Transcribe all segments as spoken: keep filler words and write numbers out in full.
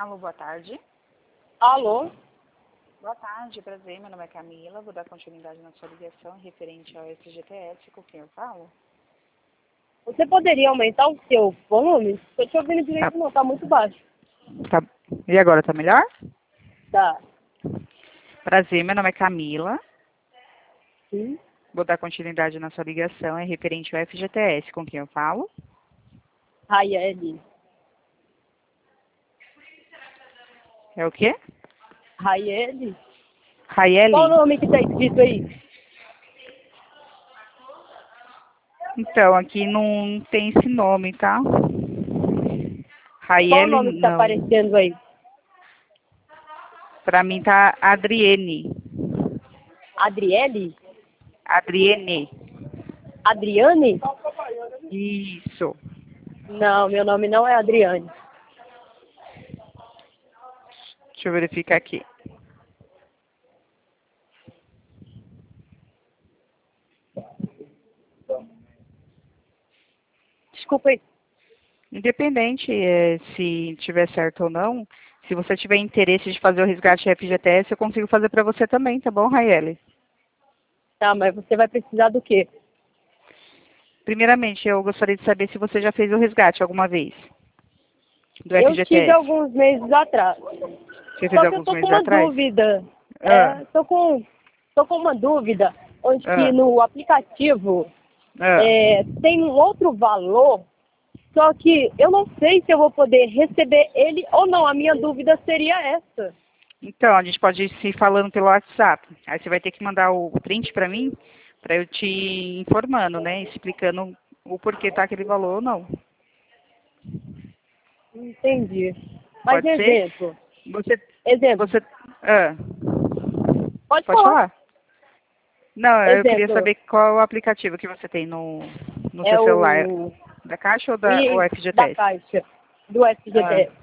Alô, boa tarde. Alô? Boa tarde, prazer. Meu nome é Camila. Vou dar continuidade na sua ligação referente ao F G T S. Com quem eu falo? Você poderia aumentar o seu volume? Estou te ouvindo direito, Tá. não, tá muito baixo. Tá. E agora, tá melhor? Tá. Prazer, meu nome é Camila. Sim. Vou dar continuidade na sua ligação. É referente ao F G T S. Com quem eu falo? Raiele. É o quê? Raiele? Raiele? Qual o nome que tá escrito aí? Então, aqui não tem esse nome, tá? Qual o Raiele, nome que tá não. aparecendo aí? Pra mim tá Adriene. Adriele? Adriene. Adriane? Isso. Não, meu nome não é Adriane. Deixa eu verificar aqui. Desculpa aí. Independente eh, se tiver certo ou não, se você tiver interesse de fazer o resgate F G T S, eu consigo fazer para você também, tá bom, Raiele? Tá, mas você vai precisar do quê? Primeiramente, eu gostaria de saber se você já fez o resgate alguma vez do Eu tive F G T S. alguns meses atrás. Você fez Só que eu alguns tô com meses uma atrás? dúvida. Ah, É, tô com, tô com uma dúvida, onde que ah, no aplicativo ah. é, tem um outro valor, só que eu não sei se eu vou poder receber ele ou não. A minha dúvida seria essa. Então, a gente pode ir se falando pelo WhatsApp. Aí você vai ter que mandar o print para mim, para eu te informando, né? Explicando o porquê tá aquele valor ou não. Entendi. Mas Pode ser? exemplo, Você, exemplo, você, ah, pode pode falar. falar? Não, eu queria Exemplo, saber qual é o aplicativo que você tem no, no é seu celular. o Da Caixa ou da ou I da F G T S? Caixa, do Ah, F G T S.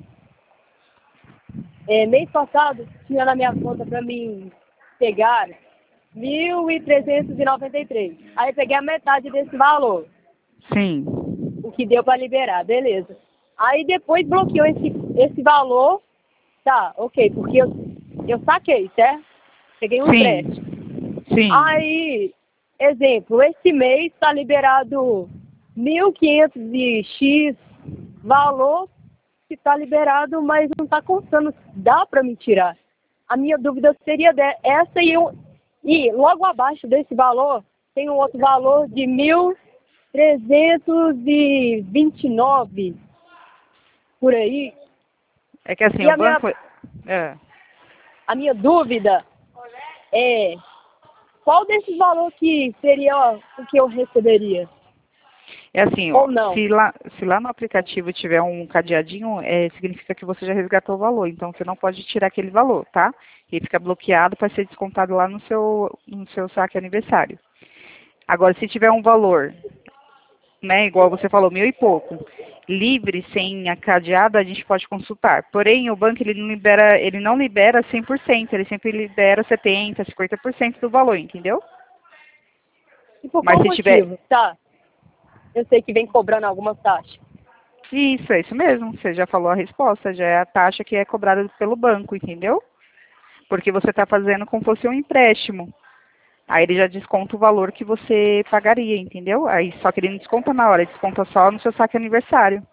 É, mês passado, tinha na minha conta para mim pegar mil trezentos e noventa e três. Aí eu peguei a metade desse valor, sim. o que deu para liberar, beleza. Aí depois bloqueou esse, esse valor, tá, ok, porque eu, eu saquei, certo? Peguei um Sim. empréstimo. Sim. Aí, exemplo, esse mês está liberado mil e quinhentos e X valor que está liberado, mas não está constando, dá para me tirar. A minha dúvida seria de- essa e, eu, e logo abaixo desse valor tem um outro valor de mil trezentos e vinte e nove por aí. É que assim, E o a minha, banco. É, a minha dúvida é qual desses valores que seria ó, o que eu receberia? é assim, ó, Ou não? se lá, se lá no aplicativo tiver um cadeadinho, é, significa que você já resgatou o valor. Então você não pode tirar aquele valor, tá? Ele fica bloqueado para ser descontado lá no seu, no seu saque aniversário. Agora, se tiver um valor, né, igual você falou, mil e pouco, livre, sem a cadeada, a gente pode consultar. Porém, o banco ele não libera, ele não libera cem por cento, ele sempre libera setenta, cinquenta por cento do valor, entendeu? E por Mas qual se tiver, motivo? Tá, eu sei que vem cobrando algumas taxas. isso, é isso mesmo, você já falou a resposta, já é a taxa que é cobrada pelo banco, entendeu? Porque você está fazendo como se fosse um empréstimo. Aí ele já desconta o valor que você pagaria, entendeu? Aí só que ele não desconta na hora, ele desconta só no seu saque aniversário.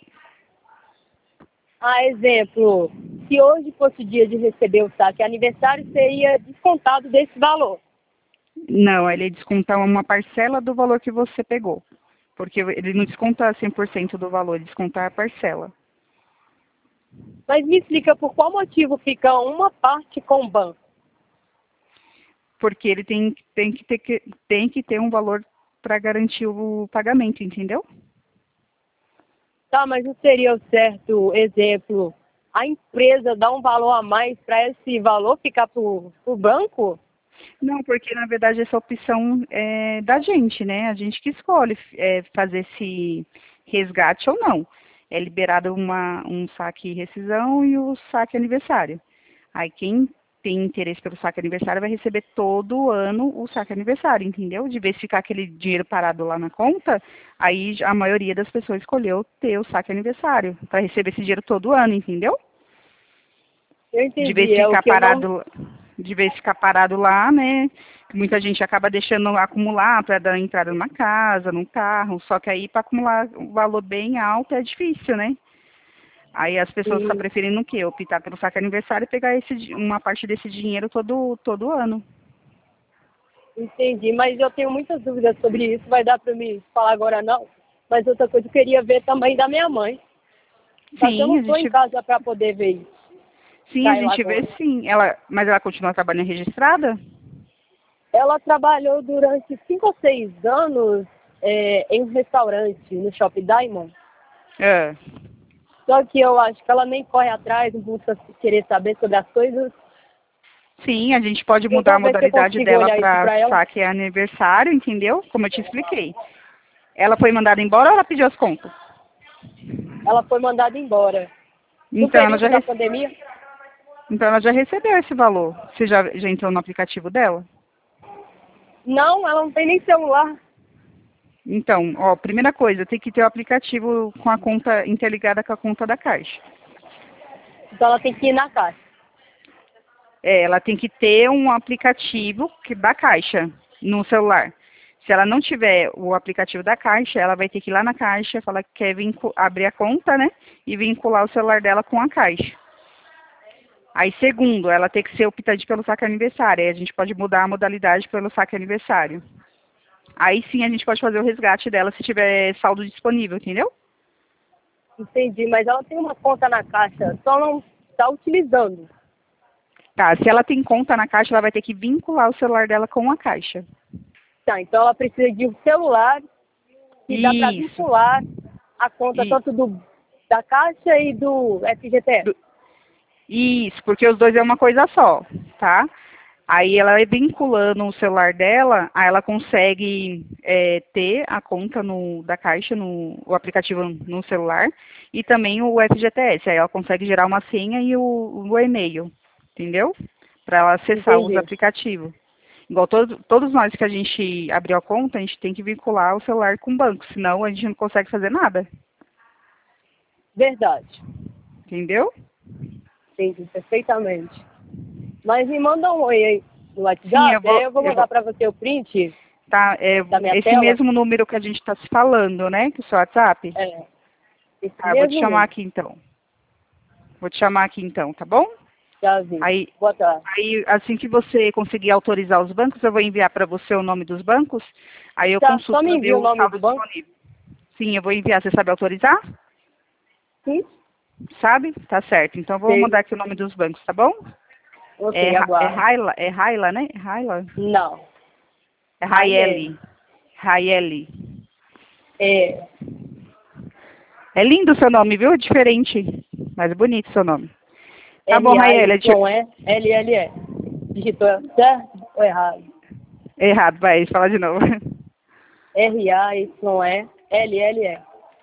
Ah, exemplo, se hoje fosse o dia de receber o saque aniversário, seria descontado desse valor. Não, ele desconta uma parcela do valor que você pegou. Porque ele não desconta cem por cento do valor, ele desconta a parcela. Mas me explica por qual motivo fica uma parte com o banco. Porque ele tem, tem, que, ter, que- tem que ter um valor para garantir o pagamento, entendeu? Tá, mas não seria o certo exemplo a empresa dar um valor a mais para esse valor ficar para o banco? Não, porque na verdade essa opção é da gente, né? A gente que escolhe é, fazer esse resgate ou não. É liberado uma, um saque rescisão e o saque aniversário. Aí quem tem interesse pelo saque aniversário vai receber todo ano o saque aniversário, entendeu? De vez de ficar aquele dinheiro parado lá na conta, aí a maioria das pessoas escolheu ter o saque aniversário para receber esse dinheiro todo ano, entendeu? Eu entendi. De vez de é ficar o que eu parado, não... de vez ficar parado lá, né? Muita gente acaba deixando acumular para dar entrada numa casa, num carro, só que aí para acumular um valor bem alto é difícil, né? Aí as pessoas estão Sim, preferindo o quê? Optar pelo saque aniversário e pegar esse, di- uma parte desse dinheiro todo, todo ano. entendi, mas eu tenho muitas dúvidas sobre isso. Vai dar para me falar agora não? Mas outra coisa, eu queria ver também da minha mãe. Só que eu Sim, não a estou em gente, casa para poder ver isso. sim, a Tá ela gente vê agora. sim. Ela, mas ela continua trabalhando registrada? Ela trabalhou durante cinco ou seis anos é, em um restaurante no Shopping Diamond. É. Só que eu acho que ela nem corre atrás, não busca querer saber sobre as coisas. Sim, a gente pode Eu mudar a vou ver se eu modalidade consigo dela olhar isso para para ela. saque aniversário, entendeu? Como eu te expliquei. Ela foi mandada embora ou ela pediu as contas? Ela foi mandada embora. No Então ela já, período da rece- pandemia, então ela já recebeu esse valor. Você já, já entrou no aplicativo dela? não, ela não tem nem celular. Então, ó, primeira coisa, tem que ter o aplicativo com a conta interligada com a conta da Caixa. Então ela tem que ir na caixa. É, ela tem que ter um aplicativo que, da Caixa no celular. Se ela não tiver o aplicativo da Caixa, ela vai ter que ir lá na Caixa, falar que quer vincu- abrir a conta, né? E vincular o celular dela com a Caixa. Aí, segundo, ela tem que ser optante pelo saque aniversário. Aí a gente pode mudar a modalidade pelo saque aniversário. Aí sim a gente pode fazer o resgate dela se tiver saldo disponível, entendeu? Entendi, mas ela tem uma conta na caixa, só não está utilizando. Tá, se ela tem conta na Caixa, ela vai ter que vincular o celular dela com a Caixa. Tá, então ela precisa de um celular que dá para Isso. vincular a conta E, tanto do, da caixa e do F G T S. do- isso, porque os dois é uma coisa só, tá? Aí ela é vinculando o celular dela, aí ela consegue é, ter a conta no, da Caixa, no, o aplicativo no celular, e também o F G T S. Aí ela consegue gerar uma senha e o, o e-mail, entendeu? Para ela acessar os Entendi. aplicativos. Igual todo, todos nós que a gente abriu a conta, a gente tem que vincular o celular com o banco, senão a gente não consegue fazer nada, Verdade. entendeu? Entendi perfeitamente. Mas me manda um oi aí no Sim, eu WhatsApp, aí vou, eu vou eu vou, mandar para você o print tá, é, da minha esse tela. mesmo número que a gente está se falando, né, que é o seu WhatsApp? É, esse Tá, eu vou te mesmo chamar número. aqui então. Vou te chamar aqui então, tá bom? Já vi. Aí, Boa tarde. aí assim que você conseguir autorizar os bancos, eu vou enviar para você o nome dos bancos, aí eu Tá, consulto só me para ver envia o o nome saldo do banco. disponível. Sim, eu vou enviar. Você sabe autorizar? Sim. Sabe? Tá certo. Então, eu vou Sei. mandar aqui o nome dos bancos, tá bom? É, Ok, Ra- é aguardo. Raila, é Raila, né? É Raila? Não. É Raiele. Raiele. Raiele. É. É lindo o seu nome, viu? Diferente, mas bonito o seu nome. Tá bom, Raiele. deixa eu- R-A-Y-E-L-L-E. Digitou certo ou errado? Errado, vai, fala de novo. R-A-Y-E-L-L-E.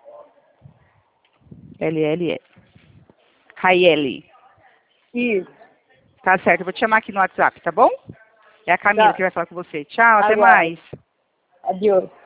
L L E. Raiele. Isso. Tá certo, eu vou te chamar aqui no WhatsApp, tá bom? É a Camila Tá. que vai falar com você. Tchau, até Aguardo. mais. Adeus.